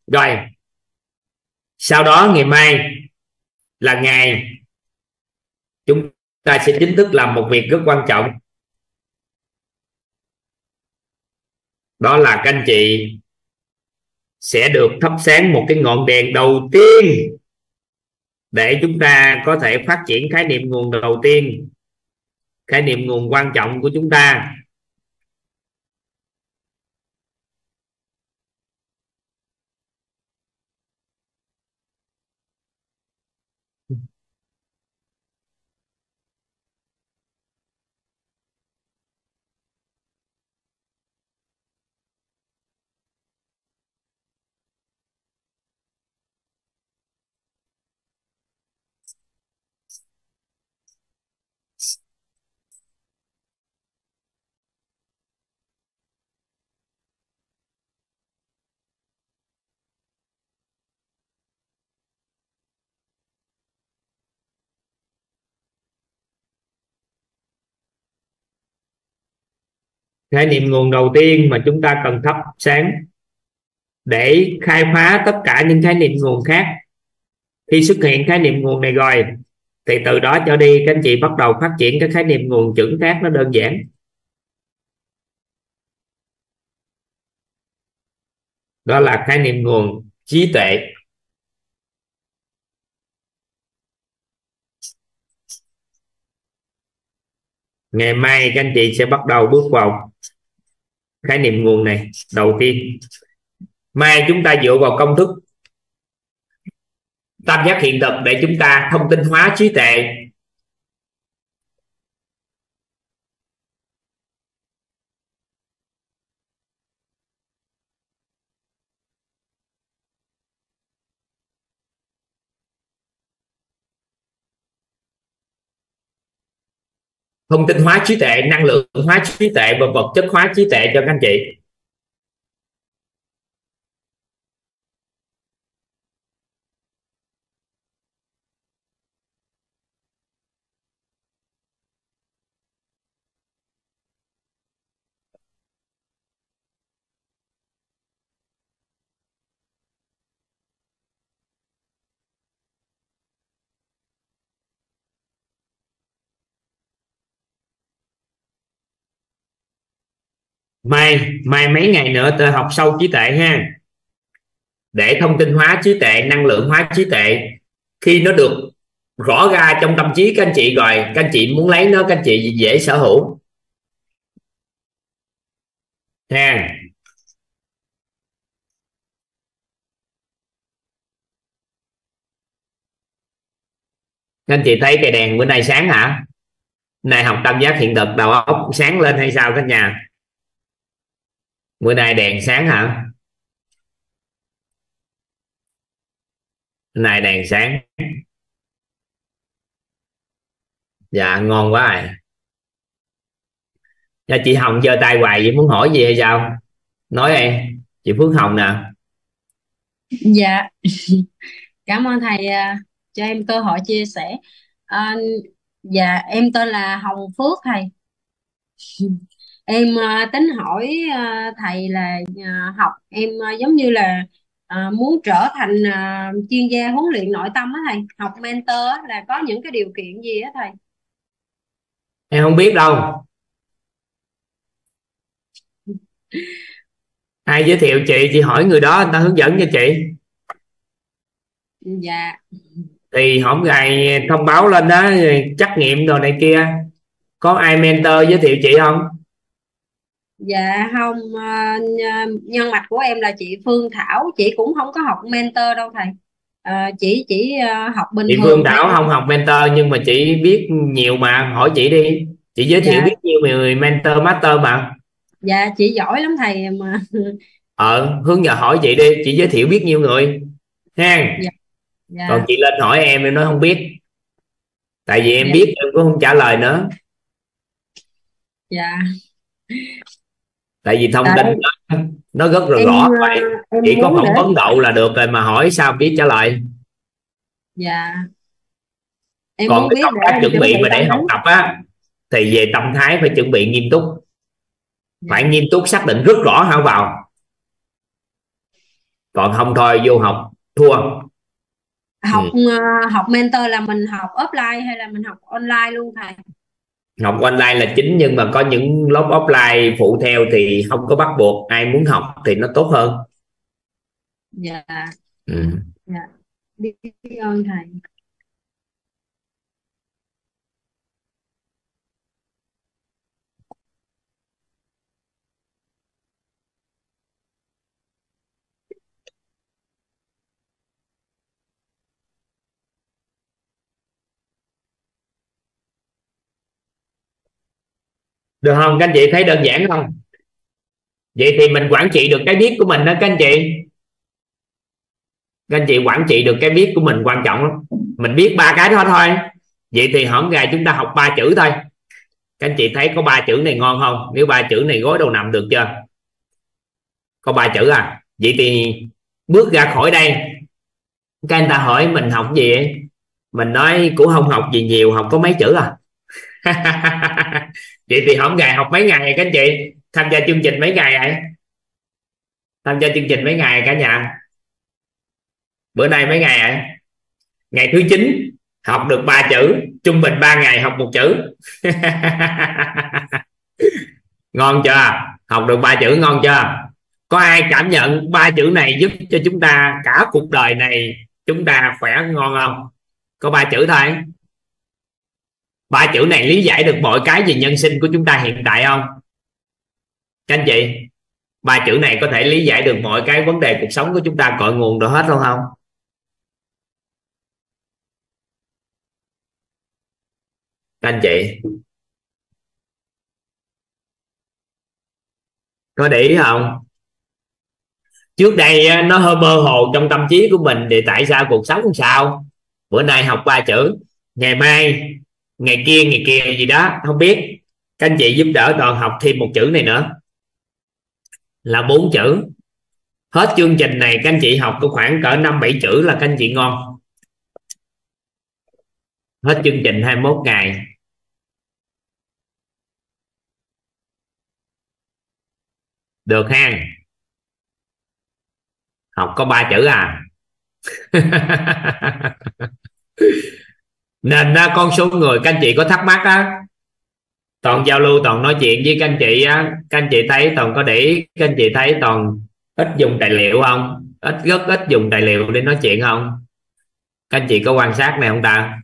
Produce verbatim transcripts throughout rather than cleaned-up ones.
Rồi sau đó ngày mai là ngày chúng ta sẽ chính thức làm một việc rất quan trọng. Đó là các anh chị sẽ được thắp sáng một cái ngọn đèn đầu tiên để chúng ta có thể phát triển khái niệm nguồn đầu tiên, khái niệm nguồn quan trọng của chúng ta. Khái niệm nguồn đầu tiên mà chúng ta cần thắp sáng để khai phá tất cả những khái niệm nguồn khác. Khi xuất hiện khái niệm nguồn này rồi thì từ đó trở đi các anh chị bắt đầu phát triển các khái niệm nguồn chuẩn khác, nó đơn giản. Đó là khái niệm nguồn trí tuệ. Ngày mai các anh chị sẽ bắt đầu bước vào khái niệm nguồn này đầu tiên. Mai chúng ta dựa vào công thức tam giác hiện thực để chúng ta thông tin hóa trí tuệ. Thông tin hóa trí tuệ, năng lượng hóa trí tuệ và vật chất hóa trí tuệ cho các anh chị. Mai mai mấy ngày nữa tôi học sâu trí tuệ ha, để thông tin hóa trí tuệ, năng lượng hóa trí tuệ. Khi nó được rõ ra trong tâm trí các anh chị rồi, các anh chị muốn lấy nó, các anh chị dễ sở hữu ha. Các anh chị thấy cây đèn bữa nay sáng hả? Này học tam giác hiện thực đầu óc sáng lên hay sao các nhà? Bữa nay đèn sáng hả? Này đèn sáng. Dạ ngon quá rồi. Dạ, chị Hồng giơ tay hoài vậy, muốn hỏi gì hay sao? Nói em. Chị Phước Hồng nè. Dạ, cảm ơn thầy à, cho em cơ hội chia sẻ. À, dạ, em tên là Hồng Phước thầy. Em à, tính hỏi à, thầy là à, học em à, giống như là à, muốn trở thành à, chuyên gia huấn luyện nội tâm á thầy, học mentor á, là có những cái điều kiện gì á thầy? Em không biết đâu. Ai giới thiệu chị chị hỏi người đó, người ta hướng dẫn cho chị. Dạ, Thì hổng gài thông báo lên đó trắc nghiệm rồi này kia. Có ai mentor giới thiệu chị không? dạ không, à, nh- nhân mạch của em là chị Phương Thảo, chị cũng không có học mentor đâu thầy. À, chị chỉ à, học bình Chị Phương thường theo. Thảo không học mentor nhưng mà chị biết nhiều mà, hỏi chị đi. Chị giới thiệu Dạ, biết nhiều người mentor master mà. dạ chị giỏi lắm thầy mà. Ờ hướng giờ hỏi chị đi, chị giới thiệu biết nhiều người ha. Dạ, Còn dạ, chị lên hỏi em em nói không biết, tại vì em dạ, biết em cũng không trả lời nữa. dạ. Tại vì thông Tại tin nó, nó rất là em rõ ờ, rồi. em Chỉ có muốn để. phỏng vấn đậu là được rồi mà hỏi sao biết trả lời. Dạ, em Còn muốn cái biết công để tác em chuẩn chuẩn bị bị mà tâm để học lý. tập á, thì về tâm thái phải chuẩn bị nghiêm túc. Phải Dạ, nghiêm túc, xác định rất rõ hả vào. còn không thôi vô học thua. Học Ừ. ờ, học mentor là mình học offline hay là mình học online luôn thầy? Học online là chính, nhưng mà có những lớp offline phụ theo thì không có bắt buộc, ai muốn học thì nó tốt hơn. Dạ. Ừ. Dạ, biết ơn thầy. Được không các anh chị, thấy đơn giản không? Vậy thì mình quản trị được cái biết của mình đó các anh chị. Các anh chị quản trị được cái biết của mình quan trọng lắm. Mình biết ba cái đó thôi. Vậy thì hổng gà chúng ta học ba chữ thôi. Các anh chị thấy có ba chữ này ngon không? Nếu ba chữ này gối đầu nằm được chưa? Có ba chữ à? Vậy thì bước ra khỏi đây, các anh ta hỏi mình học gì ấy? Mình nói cũng không học gì nhiều, học có mấy chữ à. Vậy thì hổng gà học mấy ngày các anh chị? Tham gia chương trình mấy ngày vậy? Tham gia chương trình mấy ngày cả nhà? Bữa nay mấy ngày vậy? Ngày thứ chín học được ba chữ, trung bình ba ngày học một chữ. Ngon chưa? Học được ba chữ ngon chưa? Có ai cảm nhận ba chữ này giúp cho chúng ta cả cuộc đời này chúng ta khỏe ngon không? Có ba chữ thôi. Ba chữ này lý giải được mọi cái về nhân sinh của chúng ta hiện tại không các anh chị? Ba chữ này có thể lý giải được mọi cái vấn đề cuộc sống của chúng ta, cội nguồn được hết luôn không các anh chị? Có để ý không? Trước đây nó hơi mơ hồ trong tâm trí của mình thì tại sao cuộc sống sao? Bữa nay học ba chữ, ngày mai ngày kia ngày kia gì đó không biết. Các anh chị giúp đỡ toàn học thêm một chữ này nữa là bốn chữ. Hết chương trình này các anh chị học có khoảng cỡ năm bảy chữ là các anh chị ngon. Hết chương trình hai mươi mốt ngày. Được ha? Học có ba chữ à? Nên con số người các anh chị có thắc mắc á, toàn giao lưu toàn nói chuyện với các anh chị á, các anh chị thấy toàn có để ý, các anh chị thấy toàn ít dùng tài liệu không, ít rất ít dùng tài liệu để nói chuyện không? Các anh chị có quan sát này không ta?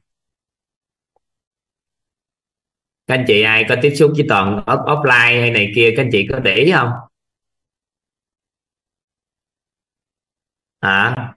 Các anh chị ai có tiếp xúc với toàn off offline hay này kia, các anh chị có để ý không? À,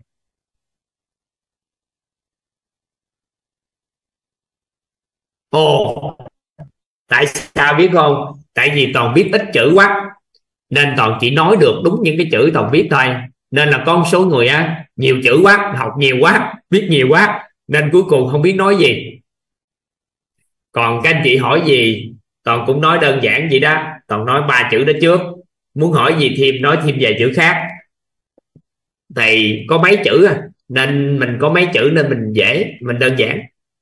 ồ, tại sao biết không? Tại vì toàn biết ít chữ quá, nên toàn chỉ nói được đúng những cái chữ toàn biết thôi. Nên là con số người á nhiều chữ quá, học nhiều quá, biết nhiều quá, nên cuối cùng không biết nói gì. Còn các anh chị hỏi gì toàn cũng nói đơn giản vậy đó, toàn nói ba chữ đó trước. Muốn hỏi gì thêm nói thêm vài chữ khác. Thì có mấy chữ à, nên mình có mấy chữ nên mình dễ, mình đơn giản.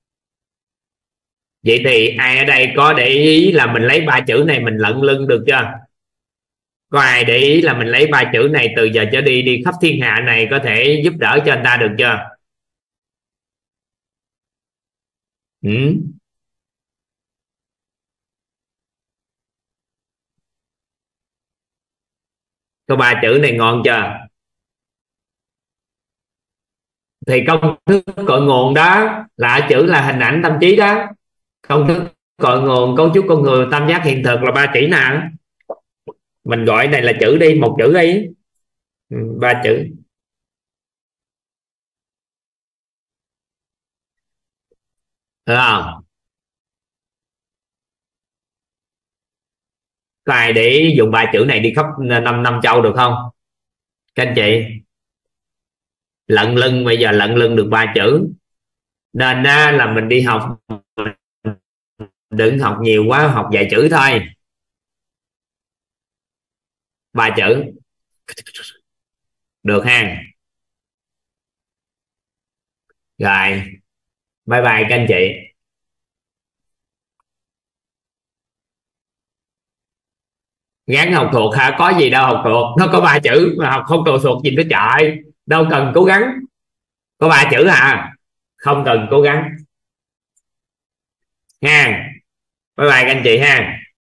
Vậy thì ai ở đây có để ý là mình lấy ba chữ này mình lận lưng được chưa? Có ai để ý là mình lấy ba chữ này từ giờ trở đi đi khắp thiên hạ này có thể giúp đỡ cho anh ta được chưa? Ừ? Có ba chữ này ngon chưa? Thì công thức cội nguồn đó là chữ là hình ảnh tâm trí đó. Công thức cội nguồn cấu trúc con người tam giác hiện thực là ba chữ nào? Mình gọi này là chữ đi, một chữ đi. Ừ, ba chữ. Được không? Có ai để dùng ba chữ này đi khắp năm năm châu được không các anh chị? Lận lưng, bây giờ lận lưng được ba chữ. Nên là mình đi học đừng học nhiều quá, học vài chữ thôi. Ba chữ. Được ha? Rồi, bye bye các anh chị. Gán học thuộc hả? Có gì đâu học thuộc, nó có ba chữ mà học không thuộc thuộc gì nữa trời, đâu cần cố gắng. Có ba chữ à, không cần cố gắng ha. Bye bye các anh chị ha.